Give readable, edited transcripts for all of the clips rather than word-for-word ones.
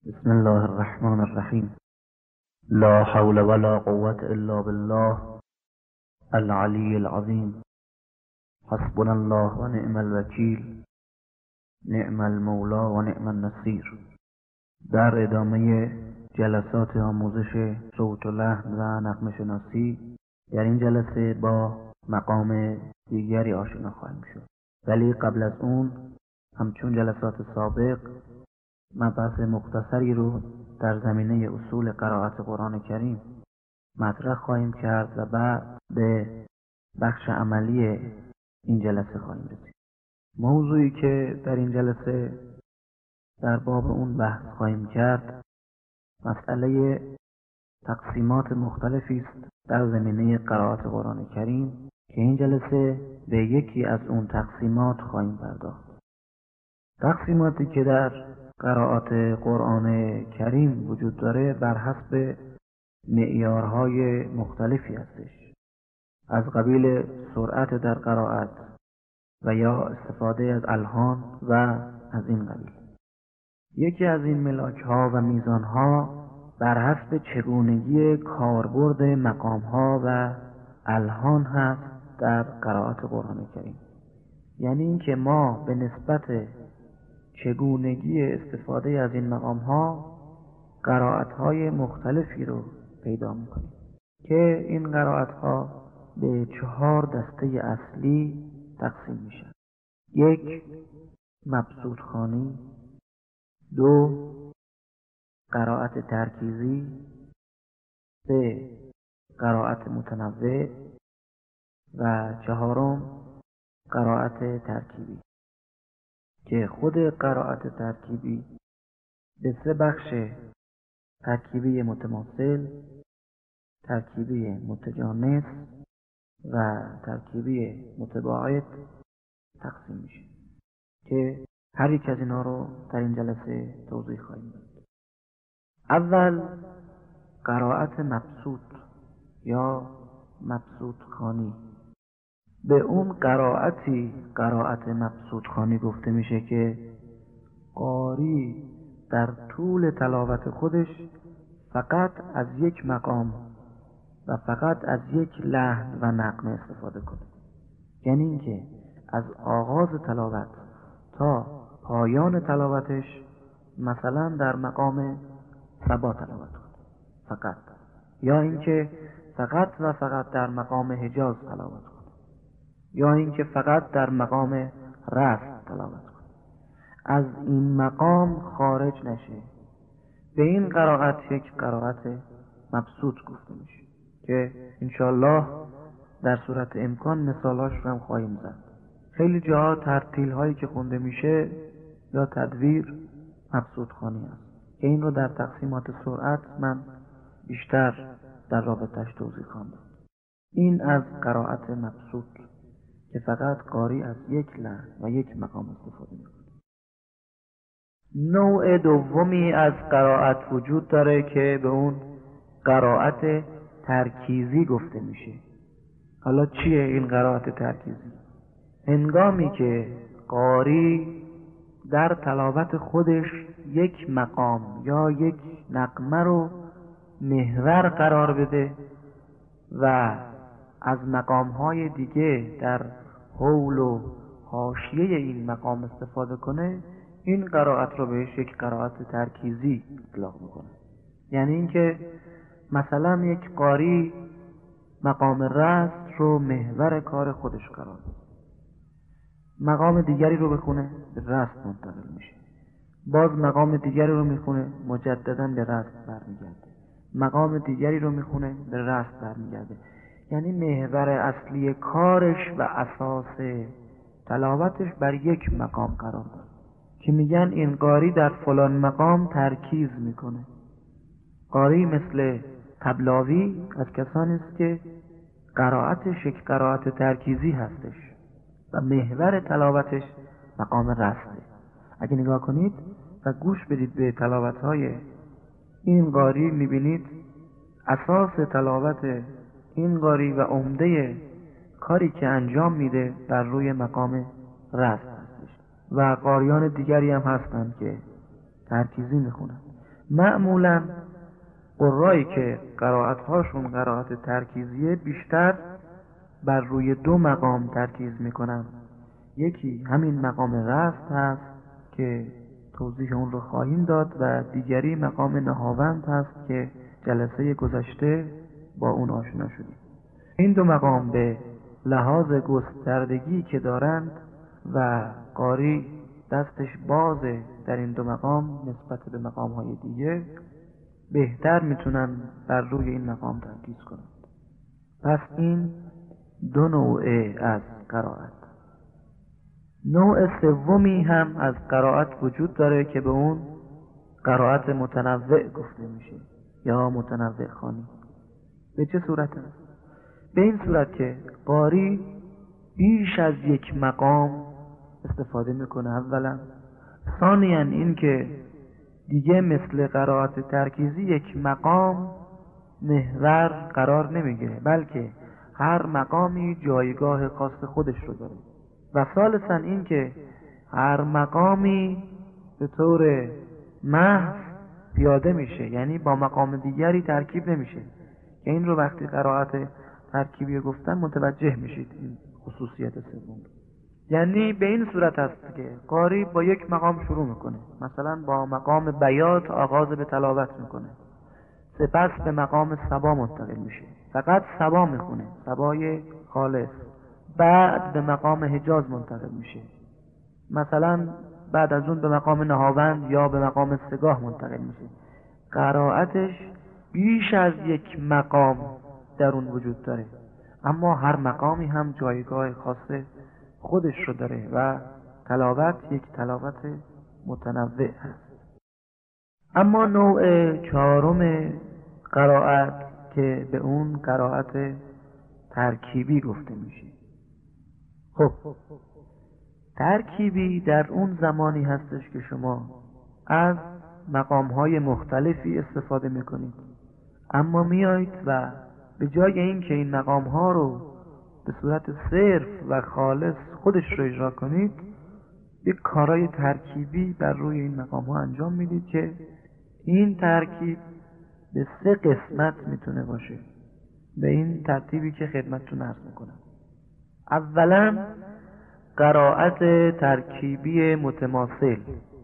بسم الله الرحمن الرحیم. لا حول ولا قوة الا بالله العلی العظیم. حسبنا الله و نعم الوکیل، نعم المولا و نعم النصیر. در ادامه جلسات آموزش صوت و لحن و نغمه شناسی در این جلسه با مقام دیگری آشنا خواهیم شد، ولی قبل از اون همچون جلسات سابق مبحث مختصری رو در زمینه اصول قرائت قرآن کریم مطرح خواهیم کرد و بعد به بخش عملی این جلسه خواهیم رسید. موضوعی که در این جلسه در باب اون بحث خواهیم کرد مسئله تقسیمات مختلفی است در زمینه قرائت قرآن کریم که این جلسه به یکی از اون تقسیمات خواهیم پرداخت. تقسیماتی که در قرائت قرآن کریم وجود داره بر حسب معیارهای مختلفی هستش، از قبیل سرعت در قرائت و یا استفاده از الحان و از این قبیل. یکی از این ملاک‌ها و میزان‌ها بر حسب چگونگی کاربرد مقام‌ها و الحان هست در قرائت قرآن کریم، یعنی اینکه ما به نسبت چگونگی استفاده از این مقام‌ها قرائت‌های مختلفی رو پیدا می‌کنیم که این قرائت‌ها به 4 دسته اصلی تقسیم میشن. 1 مبسوط خوانی، 2 قرائت ترکیزی، 3 قرائت متنوع و 4 قرائت ترکیبی، که خود قرائت ترکیبی به 3 بخش ترکیبی متماثل، ترکیبی متجانس و ترکیبی متباعد تقسیم میشه که هر یک از اینا رو در این جلسه توضیح خواهیم داد. اول قرائت مبسوط یا مبسوط خوانی. به اون قرائت مبسوط خوانی گفته میشه که قاری در طول تلاوت خودش فقط از یک مقام و فقط از یک لحن و نغمه استفاده کنه، یعنی اینکه از آغاز تلاوت تا پایان تلاوتش مثلا در مقام صبا تلاوت کنه فقط، یا اینکه فقط و فقط در مقام حجاز تلاوت کنه، یا اینکه فقط در مقام رفع تلاوت کنه، از این مقام خارج نشه. به این قرائت یک قرائت مبسوط گفته میشه که انشاءالله در صورت امکان مثالاش رو هم خواهیم زد. خیلی جاها ترتیل هایی که خونده میشه یا تدویر مبسوط خوانی است که این رو در تقسیمات سرعت من بیشتر در رابطش توضیح خواهم داد. این از قرائت مبسوط که فقط قاری از یک لحن و یک مقام استفاده میکنه. نوع دومی از قرائت وجود داره که به اون قرائت ترکیزی گفته میشه. حالا چیه این قرائت ترکیزی؟ هنگامی که قاری در تلاوت خودش یک مقام یا یک نغمه رو محور قرار بده و از مقام‌های دیگه در حول و حاشیه این مقام استفاده کنه، این قرائت رو بهش یک قرائت ترکیزی اطلاق میکنه. یعنی اینکه مثلا یک قاری مقام رست رو محور کار خودش قرار بده، مقام دیگری رو بخونه به رست منتقل میشه، باز مقام دیگری رو میخونه مجددا به رست برمیگرده، مقام دیگری رو میخونه به رست برمیگرده. یعنی محور اصلی کارش و اساس تلاوتش بر یک مقام قرار داره که میگن این قاری در فلان مقام ترکیز میکنه. قاری مثل طبلاوی از کسانی است که قرائتش یک قرائت ترکیزی هستش و محور تلاوتش مقام رسته. اگه نگاه کنید و گوش بدید به تلاوت‌های این قاری میبینید اساس تلاوت این قاری و عمده کاری که انجام میده بر روی مقام رست هستش. و قاریان دیگری هم هستند که ترکیزی میخونن معمولا قرایی که قرائت‌هاشون قرائت ترکیزیه بیشتر بر روی دو مقام ترکیز میکنن. یکی همین مقام رست هست که توضیح اون رو خواهیم داد و دیگری مقام نهاوند هست که جلسه گذشته با اون آشنا شدیم. این دو مقام به لحاظ گستردگی که دارند و قاری دستش بازه در این دو مقام نسبت به مقام‌های دیگه، بهتر میتونن بر روی این مقام ترکیز کنند. پس این دو نوعه از قرائت. نوع سومی هم از قرائت وجود داره که به اون قرائت متنوع گفته میشه یا متنوع خوانی. به چه صورت هست؟ به این صورت که قاری بیش از یک مقام استفاده میکنه اولا، ثانیاً این که دیگه مثل قرائت ترکیزی یک مقام محور قرار نمیگیره، بلکه هر مقامی جایگاه خاص خودش رو داره. و ثالثاً این که هر مقامی به طور محض پیاده میشه، یعنی با مقام دیگری ترکیب نمیشه، که این رو وقتی قرائت ترکیبی گفتن متوجه میشید این خصوصیت سوم. یعنی به این صورت هست که قاری با یک مقام شروع میکنه، مثلا با مقام بیات آغاز به تلاوت میکنه، سپس به مقام صبا منتقل میشه، فقط صبا میخونه، صبای خالص. بعد به مقام حجاز منتقل میشه، مثلا بعد از اون به مقام نهاوند یا به مقام سگاه منتقل میشه. قرائتش بیش از یک مقام در اون وجود داره، اما هر مقامی هم جایگاه خاص خودش رو داره و تلاوت یک تلاوت متنوع هست. اما نوع چهارم قرائت که به اون قرائت ترکیبی گفته میشه. خب ترکیبی در اون زمانی هستش که شما از مقام‌های مختلفی استفاده میکنید، اما میایید و به جای این که این مقام‌ها رو به صورت صرف و خالص خودش رو اجرا کنید، یک کارای ترکیبی بر روی این مقام‌ها انجام میدید که این ترکیب به 3 قسمت میتونه باشه، به این ترتیبی که خدمتتون عرض میکنم. اولا قرائت ترکیبی متماثل.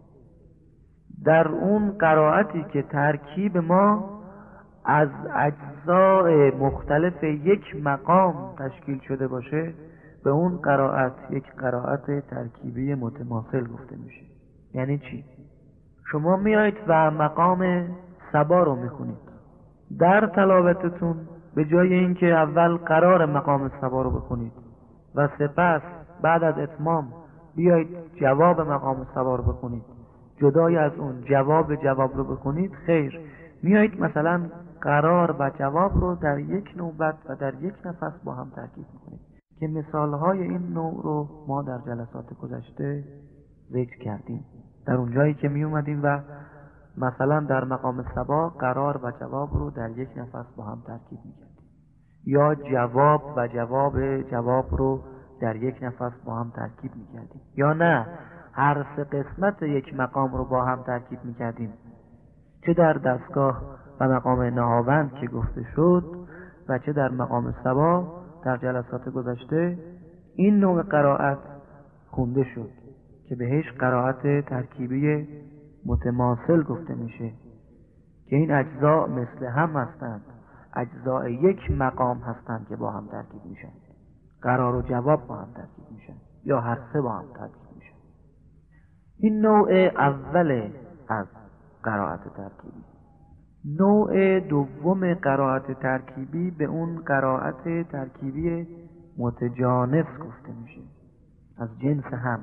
در اون قرائتی که ترکیب ما از اجزاء مختلف یک مقام تشکیل شده باشه، به اون قرائت یک قرائت ترکیبی متماثل گفته میشه. یعنی چی؟ شما میایید و مقام صبا رو میخونید، در تلاوتتون به جای اینکه اول قرار مقام صبا رو بخونید و سپس بعد از اتمام بیایید جواب مقام صبا رو بخونید، جدای از اون جواب رو بخونید، خیر، میایید مثلا قرار و جواب رو در یک نوبت و در یک نفس با هم ترکیب میکنید که مثالهای این نوع رو ما در جلسات گذشته ذکر کردیم. در اون جایی که می اومدیم و مثلا در مقام صبا قرار و جواب رو در یک نفس با هم ترکیب میکردیم، یا جواب و جواب رو در یک نفس با هم ترکیب میکردیم، یا نه هر 3 قسمت یک مقام رو با هم ترکیب میکردیم، چه در دستگاه و مقام نهاوند که گفته شد و چه در مقام صبا در جلسات گذشته. این نوع قرائت خونده شد که بهش قرائت ترکیبی متماثل گفته میشه، که این اجزا مثل هم هستند، اجزای یک مقام هستند که با هم ترکیب میشن، قرار و جواب با هم ترکیب میشن یا هر 3 با هم ترکیب میشن. این نوع اول از قرائت ترکیبی. نوع دوم قرائت ترکیبی به اون قرائت ترکیبی متجانس گفته میشه، از جنس هم.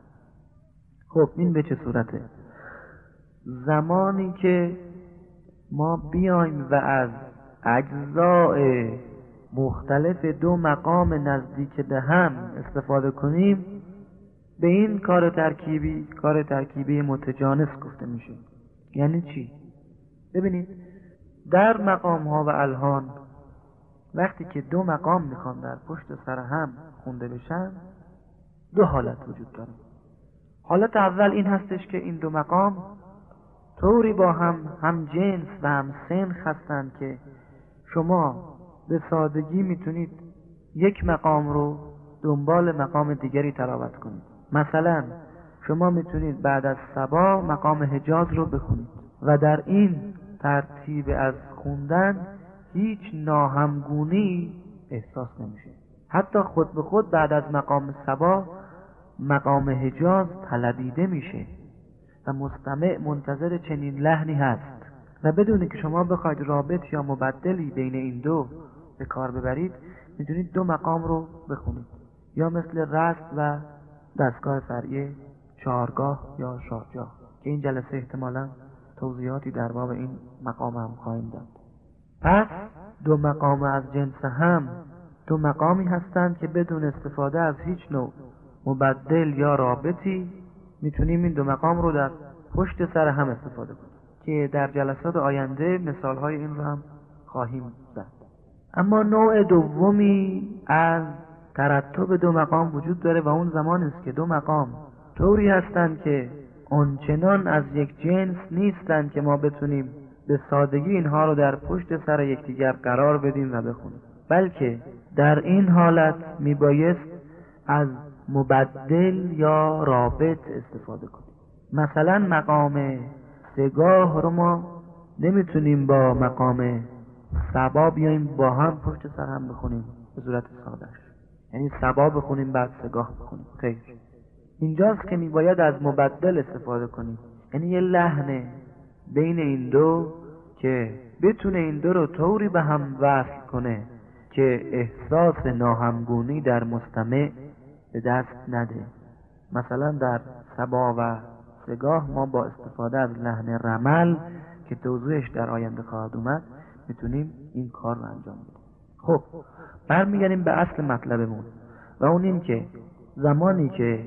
خب این به چه صورته؟ زمانی که ما بیایم و از اجزاء مختلف 2 مقام نزدیک به هم استفاده کنیم، به این کار ترکیبی متجانس گفته میشه. یعنی چی؟ ببینید در مقام ها و الحان وقتی که 2 مقام میخوان در پشت سر هم خونده بشن، 2 حالت وجود داره. حالت اول این هستش که این 2 مقام طوری با هم جنس و هم سنخ هستند که شما به سادگی میتونید یک مقام رو دنبال مقام دیگری تلاوت کنید. مثلا شما میتونید بعد از صبا مقام حجاز رو بخونید و در این ترتیب از خوندن هیچ ناهمگونی احساس نمیشه. حتی خود به خود بعد از مقام صبا مقام حجاز طلبیده میشه و مستمع منتظر چنین لحنی هست و بدون که شما بخواید رابط یا مبدلی بین این دو به کار ببرید میتونید دو مقام رو بخونید، یا مثل رست و دستگاه فرعی چهارگاه یا شاهجاه که این جلسه احتمالا توضیحاتی در باب این مقام هم خواهیم داد. پس دو مقام از جنس هم دو مقامی هستند که بدون استفاده از هیچ نوع مبدل یا رابطی میتونیم این دو مقام رو در پشت سر هم استفاده کنیم که در جلسات آینده مثالهای این رو هم خواهیم زد. اما نوع دومی از ترتب دو مقام وجود داره و اون زمان است که دو مقام طوری هستند که آنچنان از یک جنس نیستند که ما بتونیم به سادگی اینها رو در پشت سر یکدیگر قرار بدیم و بخونیم، بلکه در این حالت میبایست از مبدل یا رابط استفاده کنیم. مثلا مقام سگاه رو ما نمیتونیم با مقام صبا بیاییم با هم پشت سر هم بخونیم به صورت سادهش، یعنی صبا بخونیم بعد سگاه بخونیم. خیر، اینجاست که میباید از مبدل استفاده کنیم، یعنی یه لحن بین این دو که بتونه این دو رو طوری به هم وصل کنه که احساس ناهمگونی در مستمع به دست نده. مثلا در صبا و سگاه ما با استفاده از لحن رمل که توضیحش در آینده خواهد اومد میتونیم این کار رو انجام بدیم. خب برمیگردیم به اصل مطلبمون و اون این که زمانی که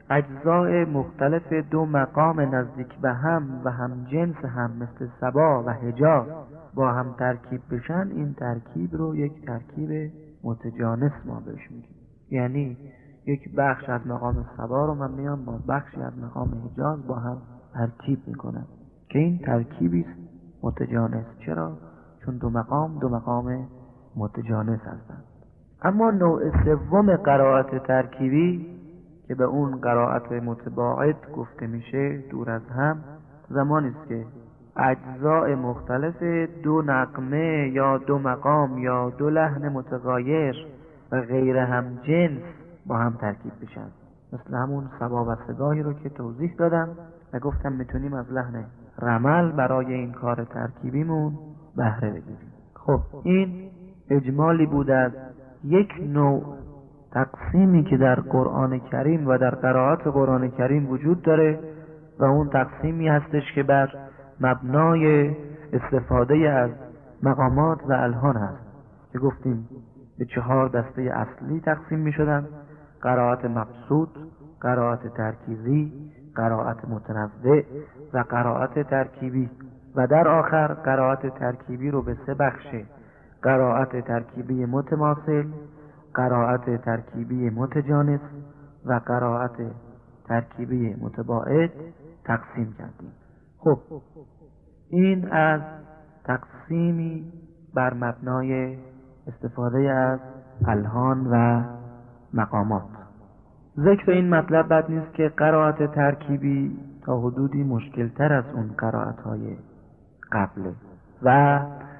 اجزای مختلف دو مقام نزدیک به هم و هم جنس هم مثل صبا و حجاز با هم ترکیب بشن، این ترکیب رو یک ترکیب متجانس ما بهش میگیم. یعنی یک بخش از مقام صبا رو من میام با بخشی از مقام حجاز با هم ترکیب میکنم که این ترکیبی است متجانس. چرا؟ چون دو مقام متجانس هستند. اما نوع سوم قرائت ترکیبی که به اون قرائت متباعد گفته میشه، دور از هم، زمانی است که اجزای مختلف دو نغمه یا دو مقام یا دو لحن متغایر و غیر هم جنس با هم ترکیب بشن، مثل همون صبا و سگاهی رو که توضیح دادم و گفتم میتونیم از لحن رمل برای این کار ترکیبیمون بهره بگیریم. خب این اجمالی بود از یک نوع تقسیمی که در قرآن کریم و در قرائات قرآن کریم وجود داره و اون تقسیمی هستش که بر مبنای استفاده از مقامات و الحان هست که گفتیم به 4 دسته اصلی تقسیم می شدن: قرائت مبسوط، قرائت ترکیزی، قرائت متنوع و قرائت ترکیبی، و در آخر قرائت ترکیبی رو به 3 بخش: قرائت ترکیبی متماثل، قرائت ترکیبی متجانس و قرائت ترکیبی متباعد تقسیم کردیم. خب این از تقسیمی بر مبنای استفاده از الحان و مقامات. ذکر این مطلب بد نیست که قرائت ترکیبی تا حدودی مشکلتر از اون قرائت‌های قبله و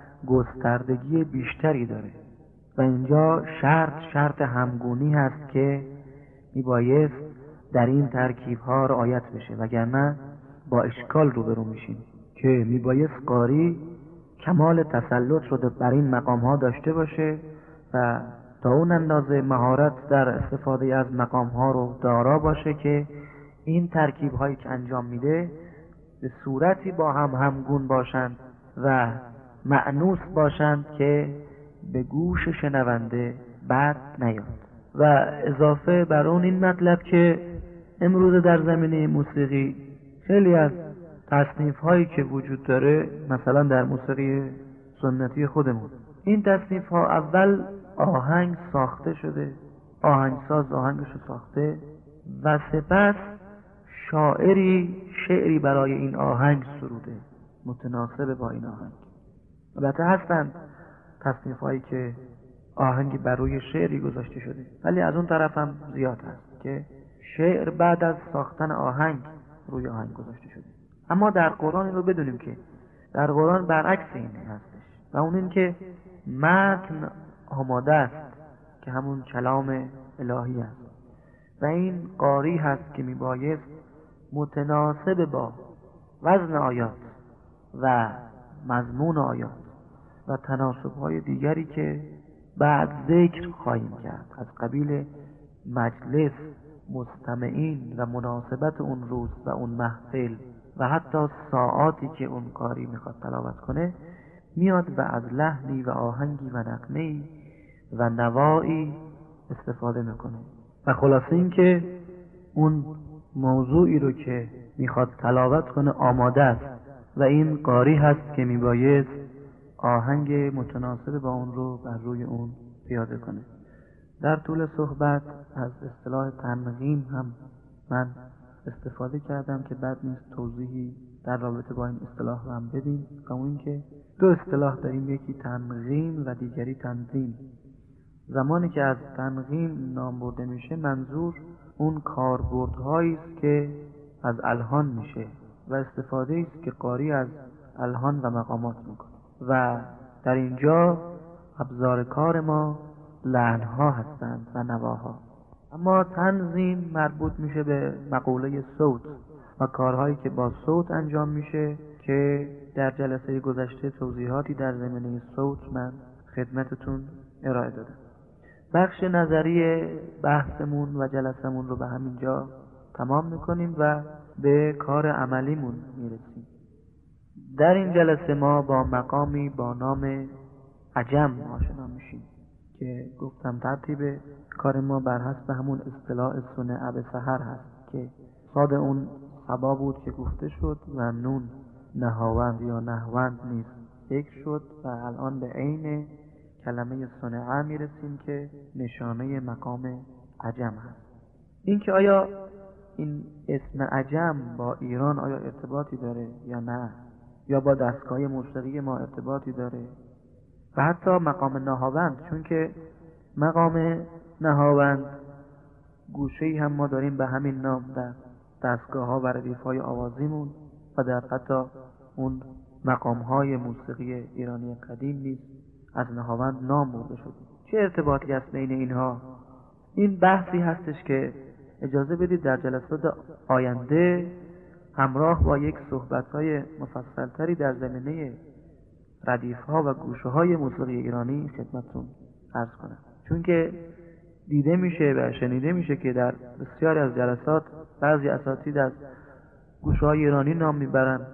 گستردگی بیشتری داره و اینجا شرط همگونی هست که میبایست در این ترکیب‌ها رعایت بشه، وگرنه با اشکال روبرو میشیم که میبایست قاری کمال تسلط رو بر این مقام‌ها داشته باشه و تا اون اندازه مهارت در استفاده از مقام‌ها رو دارا باشه که این ترکیب‌هایی که انجام میده به صورتی با هم همگون باشند و مأنوس باشند که به گوش شنونده بد نیاد. و اضافه بر اون این مطلب که امروز در زمینه موسیقی خیلی از تصنیف هایی که وجود داره، مثلا در موسیقی سنتی خودمون، این تصنیف ها اول آهنگ ساخته شده، آهنگساز آهنگش رو ساخته و سپس شاعری شعری برای این آهنگ سروده متناسب با این آهنگ. البته هستند تصنیف هایی که آهنگ بر روی شعری گذاشته شده، ولی از اون طرف هم زیاد هست که شعر بعد از ساختن آهنگ روی آهنگ گذاشته شده. اما در قرآن این رو بدونیم که در قرآن برعکس این هستش و اون این که متن آماده است که همون کلام الهی است و این قاری هست که میبایست متناسب با وزن آیات و مضمون آیات و تناسب‌های دیگری که بعد ذکر خواهیم کرد از قبیل مجلس، مستمعین و مناسبت اون روز و اون محفل و حتی ساعاتی که اون قاری میخواد تلاوت کنه، میاد و از لحنی و آهنگی و نغمه‌ای و نوایی استفاده میکنه و خلاصه این که اون موضوعی رو که میخواد تلاوت کنه آماده است و این قاری هست که میبایست آهنگ متناسب با اون رو بر روی اون پیاده کنه. در طول صحبت از اصطلاح تنغیم هم من استفاده کردم که بد نیست توضیحی در رابطه با این اصطلاح رو هم بدیم و اون این که دو اصطلاح داریم، یکی تنغیم و دیگری تنظیم. زمانی که از تنغیم نام برده میشه منظور اون کاربردهایی است که از الحان میشه و استفاده است که قاری از الحان و مقامات میکنه و در اینجا ابزار کار ما لحنها هستند و نواها. اما تنظیم مربوط میشه به مقوله صوت و کارهایی که با صوت انجام میشه که در جلسه گذشته توضیحاتی در زمینه صوت من خدمتتون ارائه دادم. بخش نظری بحثمون و جلسمون رو به همینجا تمام میکنیم و به کار عملیمون میرسیم. در این جلسه ما با مقامی با نام عجم آشنا میشیم که گفتم ترتیب کار ما بر حسب همون اصطلاح صنع به سحر هست که صاد اون صبا بود که گفته شد و نون نهاوند یا نهوند نیز ذکر شد و الان به عین کلمه صنعه میرسیم که نشانه مقام عجم هست. این که آیا این اسم عجم با ایران آیا ارتباطی داره یا نه، یا با دستگاه موسیقی ما ارتباطی داره و حتی مقام نهاوند، چون که مقام نهاوند گوشه‌ای هم ما داریم به همین نام در دستگاه ها و ردیف های آوازیمون و در حتی اون مقام های موسیقی ایرانی قدیم نیست از نهاوند نام برده شده. چه ارتباطی هست بین اینها؟ این بحثی هستش که اجازه بدید در جلسات آینده همراه با یک صحبت‌های مفصل‌تری در زمینه ردیف‌ها و گوشه‌های موسیقی ایرانی خدمتتون عرض کنم، چون که دیده میشه و شنیده میشه که در بسیاری از جلسات بعضی اساتید از گوشه‌های ایرانی نام میبرند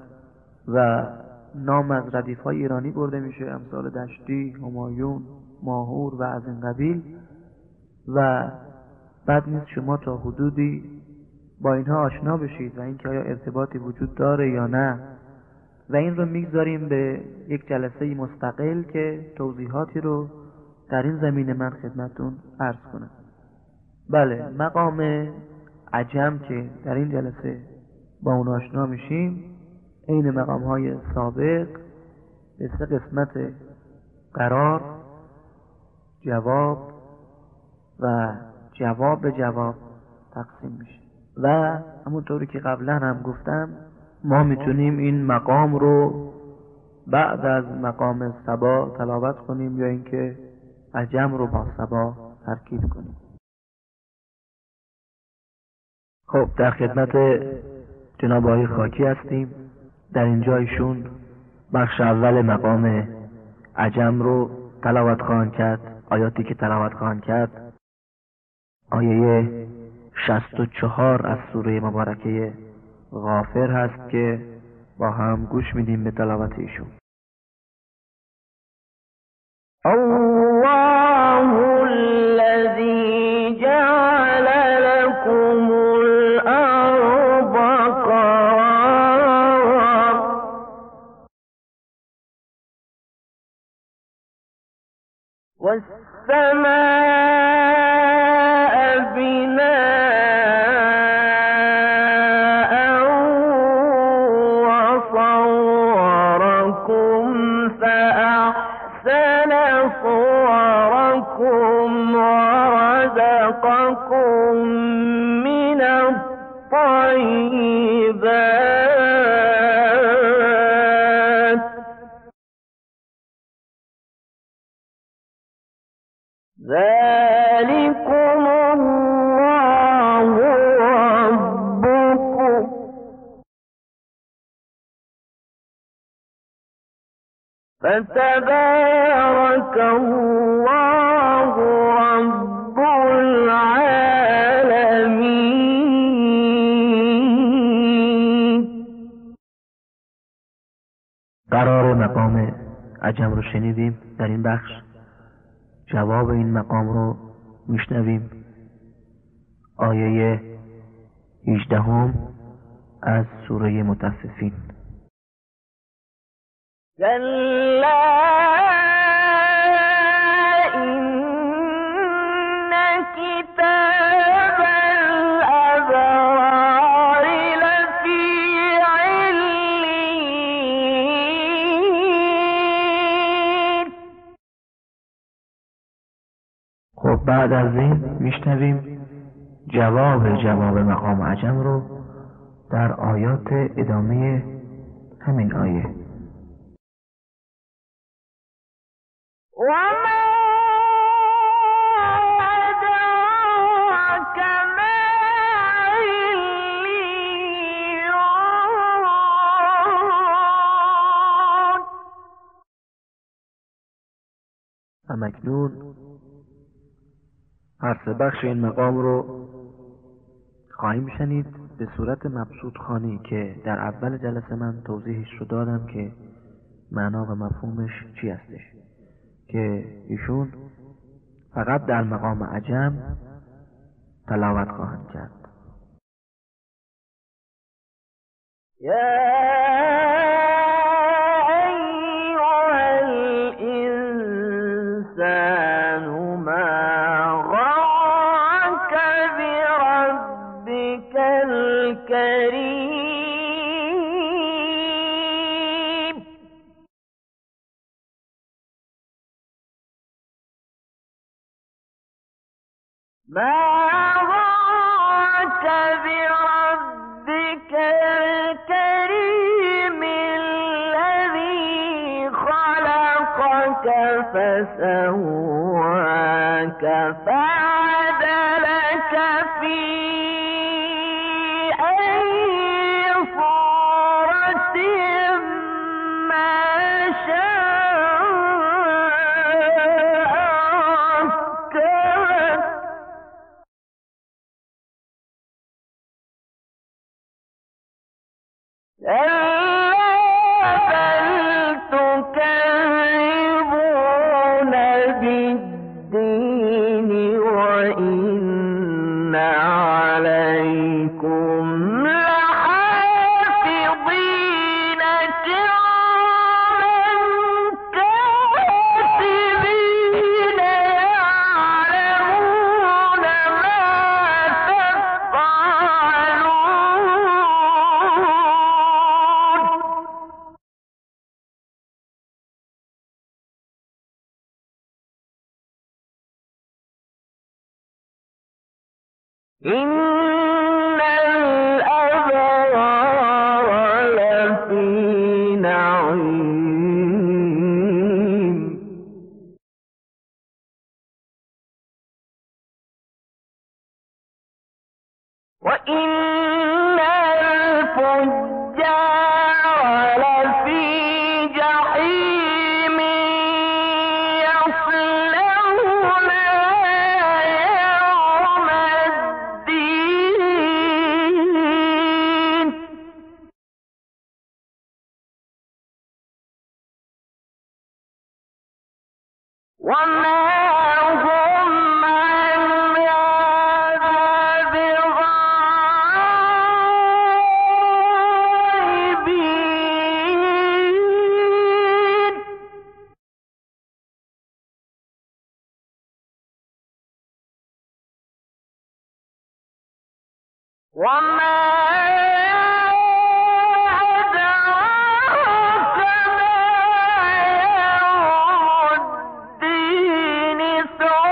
و نام از ردیف‌های ایرانی برده میشه، امثال دشتی، همایون، ماهور و از این قبیل، و بد نیست شما تا حدودی با اینها آشنا بشید و اینکه آیا ارتباطی وجود داره یا نه، و این رو میگذاریم به یک جلسه مستقل که توضیحاتی رو در این زمینه من خدمتون عرض کنم. بله، مقام عجم که در این جلسه با اون آشنا میشیم این مقام های سابق به سه قسمت قرار، جواب و جواب تقسیم میشه و همونطوری که قبلا هم گفتم ما میتونیم این مقام رو بعد از مقام صبا تلاوت کنیم یا اینکه عجم رو با صبا ترکیب کنیم. خب در خدمت جناب آقای خاکی هستیم. در اینجا ایشون بخش اول مقام عجم رو تلاوت خواهند کرد. آیاتی که تلاوت خواهند کرد آیه 64 از سوره مبارکه غافر هست که با هم گوش میدیم به تلاوت ایشون. الله الذي جعل لكم الأرض قرارا والسماء بناء ورزقكم من الطيبات ذلكم الله ربكم فتبارك الله رب العالمین. قرار مقام عجم رو شنیدیم. در این بخش جواب این مقام رو میشنویم. آیه 18 از سوره مطففین. كلا إن كتاب الأبرار لفي عليين. خب بعد از این میشنویم جواب مقام عجم رو در آیات ادامه همین آیه. وما أدراك ما عليون. همکنون هر سه بخش این مقام رو خواهیم شنید به صورت مبسوط خوانی که در اول جلسه من توضیحش رو دادم که معنا و مفهومش چی هستش، که ایشون فقط در مقام عجم تلاوت خواهند کرد. يا أيها الإنسان ما غرك بربك الكريم. ما غرك بربك الكريم الذي خلقك فسواك فعدلك في أي صورة ما شاء ركبك. بل تكذبون بالدين وإن عليكم لحافظين كراما كاتبين يعلمون ما تفعلون. إن الأبرار لفي نعيم وإن الفجار لفي جحيم يصلونها يوم الدين. وما هم عنها بغائبين. وما أدراك ما يوم الدين ثم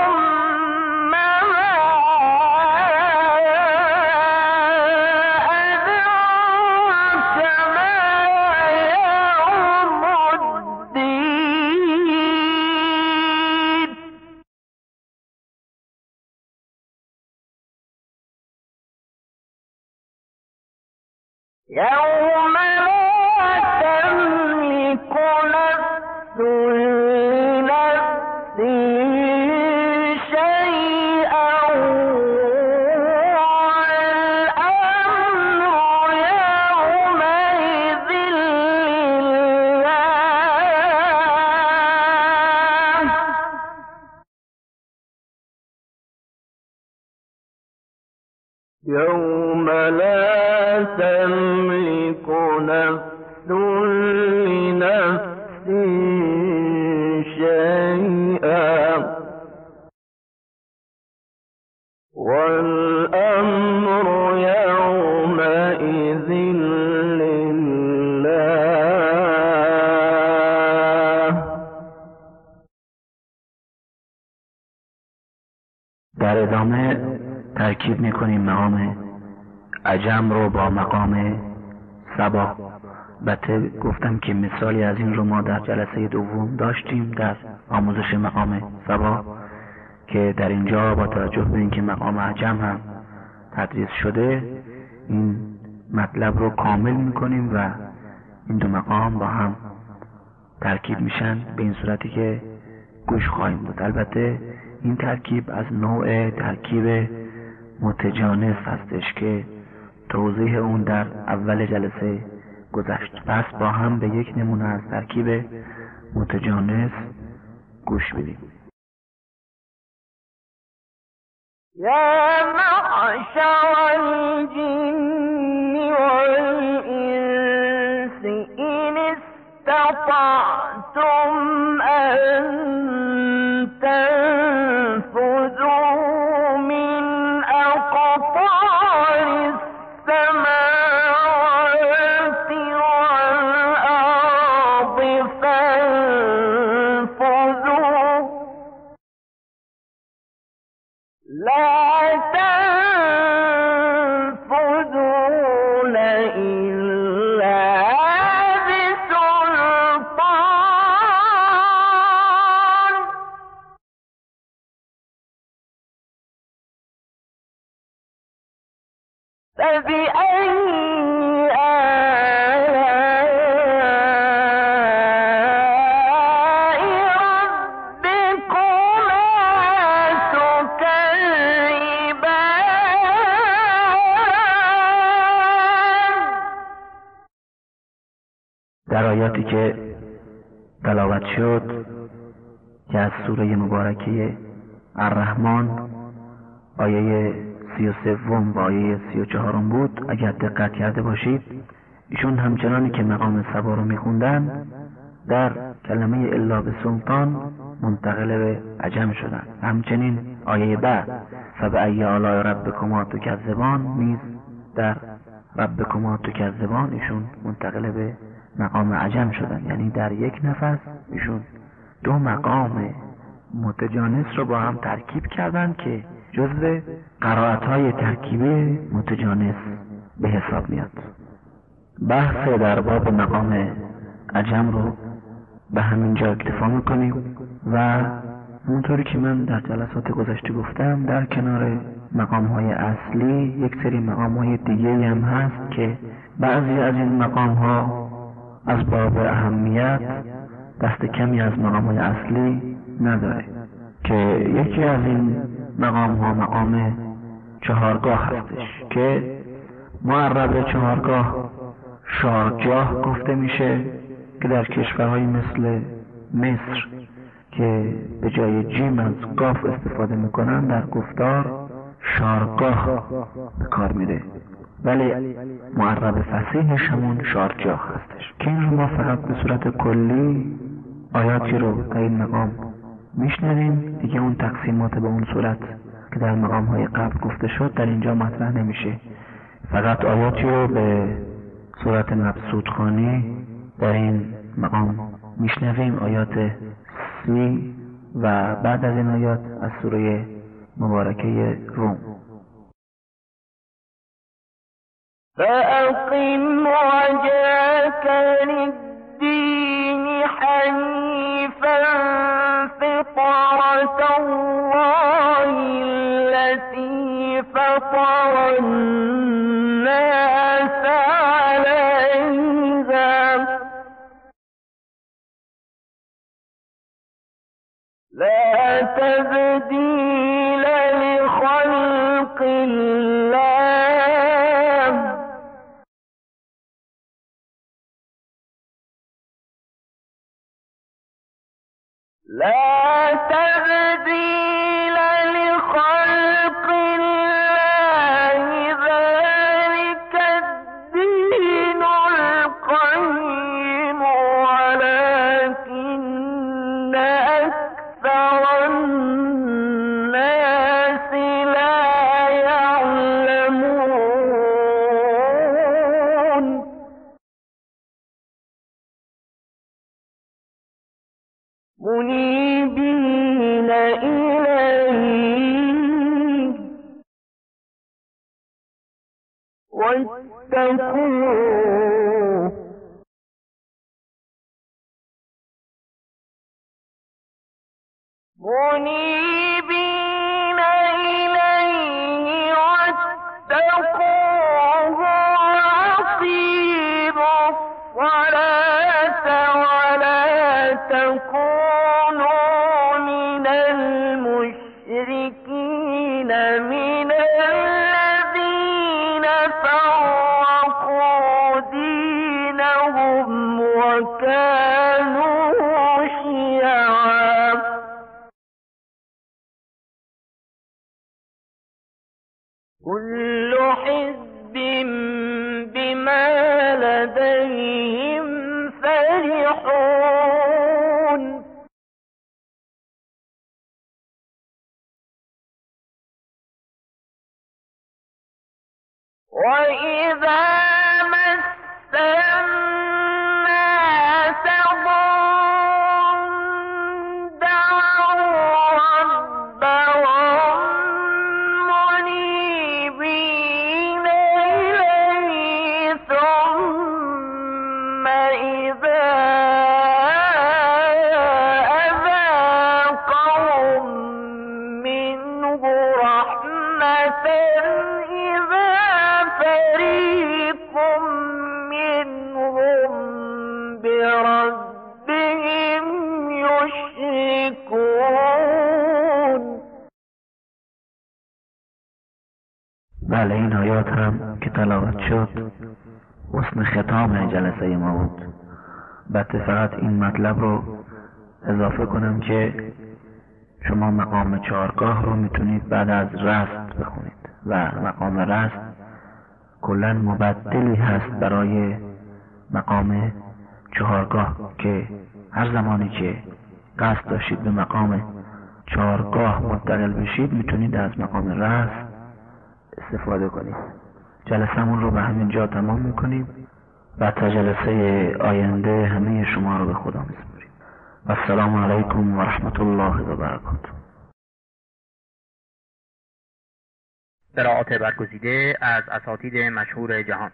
ترکیب میکنیم مقام عجم رو با مقام سبا. البته گفتم که مثالی از این رو ما در جلسه دوم داشتیم در آموزش مقام سبا، که در اینجا با توجه به اینکه مقام عجم هم تدریس شده این مطلب رو کامل میکنیم و این دو مقام با هم ترکیب میشن به این صورتی که گوش خواهیم داد. البته این ترکیب از نوع ترکیب متجانس هستش که توضیح اون در اول جلسه گذشت. پس با هم به یک نمونه از ترکیب متجانس گوش بدیم. يا معشر الجن والإنس إن استطعتم أن تنفذوا من أقطار السماوات والأرض فانفذوا لا تنفذون إلا بسلطان فبأي آلاء ربكما در آیاتی که تلاوت شد که از سوره مبارکه الرحمن آیه 33 و آیه 34 بود، اگر دقت کرده باشید ایشون همچنانی که مقام سبا رو میخوندن در کلمه الا به سلطان منتقل به عجم شدن. همچنین آیه بعد فبأی آلاء ربکما تکذبان نیز در ربکما تکذبان ایشون منتقل به مقام عجم شدن. یعنی در یک نفس ایشون دو مقام متجانس رو با هم ترکیب کردن که جزو قرائت‌های ترکیبی متجانس به حساب میاد. بحث در باب مقام عجم رو به همین جا اکتفا میکنیم و اونطوری که من در جلسات گذشته گفتم در کنار مقام‌های اصلی یک سری مقام‌های دیگه هم هست که بعضی از این مقام‌ها از باب اهمیت دست کمی از مقام‌های اصلی نداره، که یکی از این مقام‌ها مقام چهارگاه هستش که معرب چهارگاه شارجاه گفته میشه، که در کشورهای مثل مصر که به جای جیم از قاف استفاده میکنن در گفتار شارگاه به کار میره، ولی معرب فصیحش همون شارجاه هستش. که این رو ما فقط به صورت کلی آیاتی رو در این مقام میشنویم، دیگه اون تقسیمات به اون صورت که در مقام های قبل گفته شد در اینجا مطرح نمیشه. فقط آیاتی رو به صورت مبسوط خوانی در این مقام میشنویم، آیات 30 و بعد از این آیات از سوره مبارکه روم. فأقم وجهك للدين حنيفا فطرة الله التي فطر الناس عليها لا تبديل لخلق الله لا تبديل لخلق الله ذلك الدين القيم ولكن أكثر الناس لا يعلمون منيبين إليه واتقوه منيبين إليه واتقوه وأقيموا الصلاة ولا تكونوا من المشركين من الذين فرقوا دينهم وكانوا شيعا كل حزب بما لديهم فرحون وإذا مس الناس ضر دعوا ربهم منيبين إليه ثم إذا أذاقهم منه رحمة إذا فريق منهم بربهم يشركون. بله این آیات هم که تلاوت شد حسن ختام جلسه ما بود. بعد فقط این مطلب رو اضافه کنم که شما مقام چهارگاه رو میتونید بعد از رست بخونید و مقام رست کلن مبدلی هست برای مقام چهارگاه که هر زمانی که قصد داشتید به مقام چهارگاه منتقل بشید میتونید از مقام رست استفاده کنید. جلسمون رو به همین جا تمام میکنیم و تا جلسه آینده همه شما رو به خدا میسپاریم. السلام علیکم و رحمت الله و برکاته. قرائات برگزیده از اساتید مشهور جهان.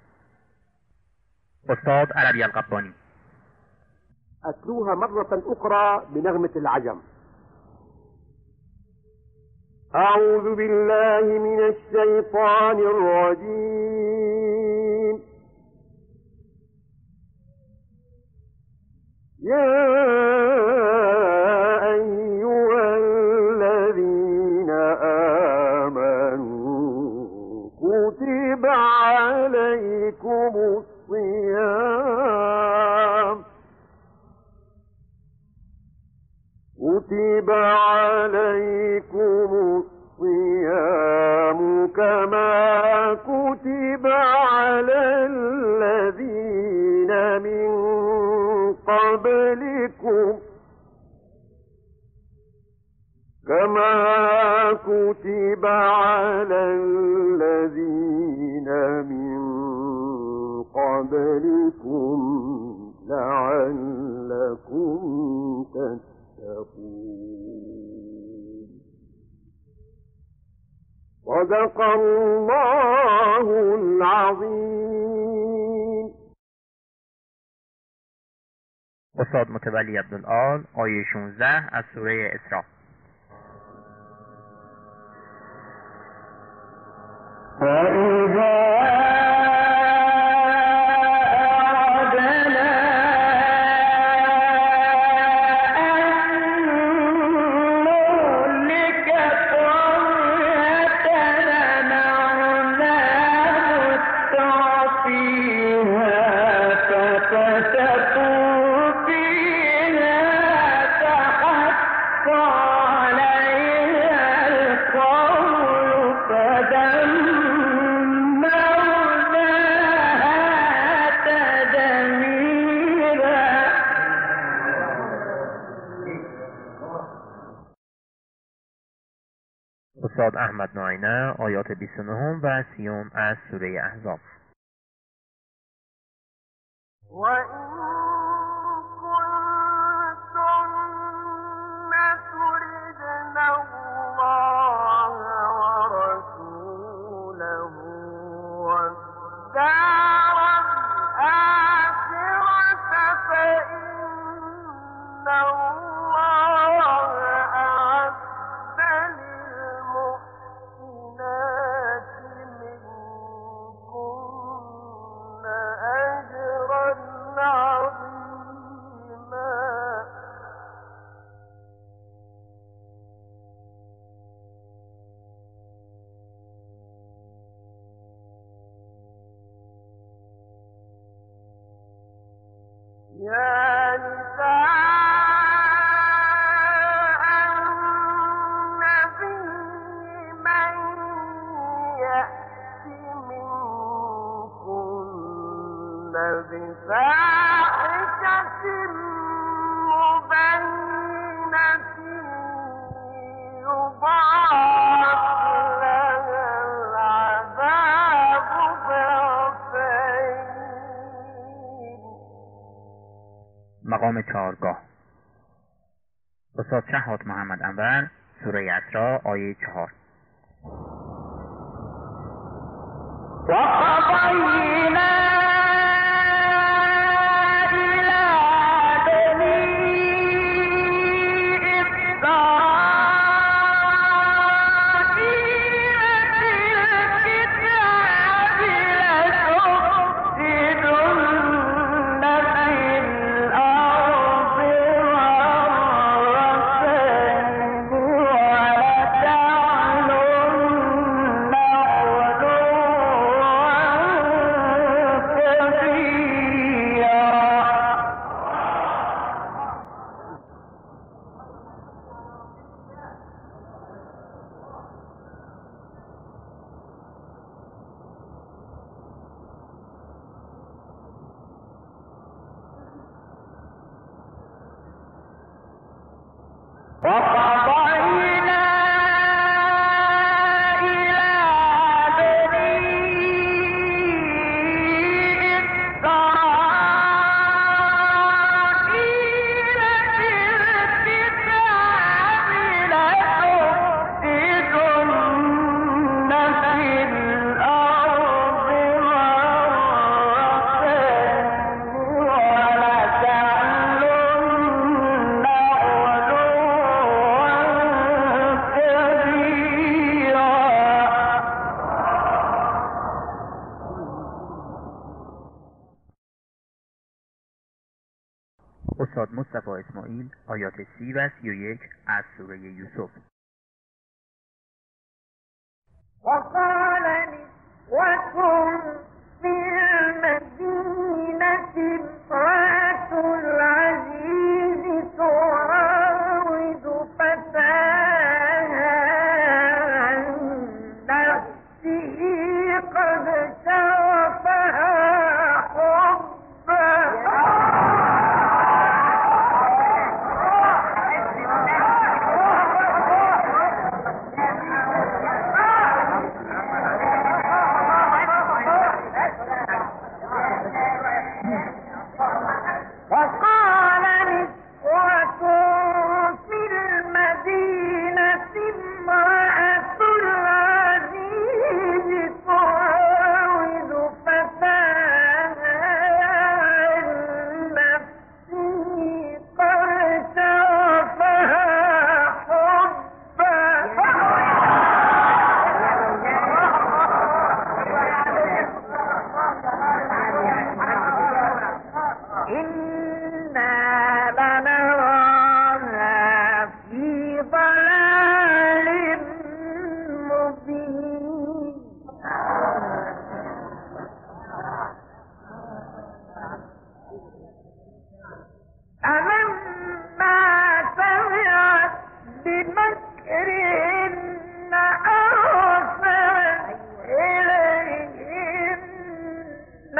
استاد عربی القبانی. أتلوها مرة أخرى بنغمة العجم. أعوذ بالله من الشيطان الرجيم. يا أيها الذين آمنوا كتب عليكم الصيام كتب عليكم الصيام كما كتب على الذين من قبلكم لعلكم تتقون. صدق الله العظيم. استاد متولی عبدالآل آیه 16 از سوره اسراء. استاد احمد ناینه آیات 29 و 30 از سوره احزاب. والدار يا نساء النبي من يأت منكن بفاحشة مبينة يضاعف لها العذاب ضعفين. مقام 4 استاد شهاب محمد انور، سوره اسراء، آیه 4. وقضينا إلى بني إسرائيل في الكتاب لتفسدن في الأرض مرتين ولتعلن علوا وقضينا إلى بني إسرائيل في الكتاب لتفسدن في الأرض مرتين ولتعلن علوا كبيرا. استاد مصطفی اسماعیل، آیات 30 و 31 از سوره یوسف. وقال نسوة في المدينة امرأة العزيز تراود فتاها عن نفسه قد شغفها وقال نسوة في المدينة امرأة العزيز تراود فتاها عن نفسه قد شغفها إنا لنراها في ضلال مبين. فلما سمعت بمكرهن أرسلت إليهن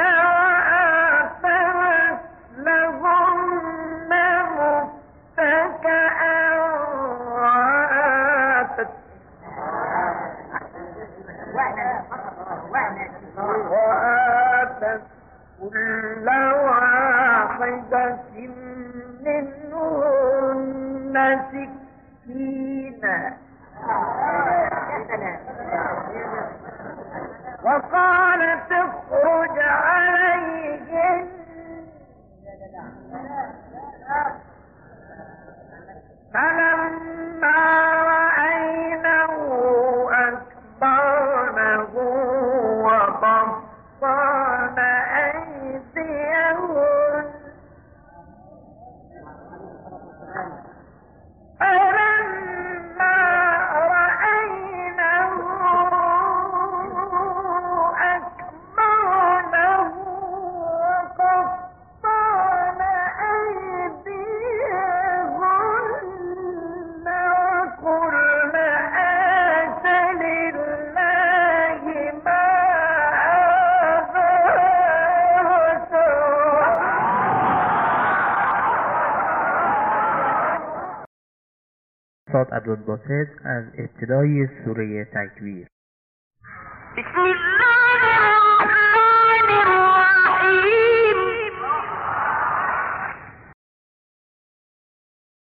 وآتت لهن متكئا وآتت كل واحدة منهن سكينا وقالت اخرج عليهن فلما رأينه أكبرنه وقطعن أيديهن فلما رأينه أكبرنه وقطعن استاد عبدالباسط از ابتدای سوره تکویر. بسم الله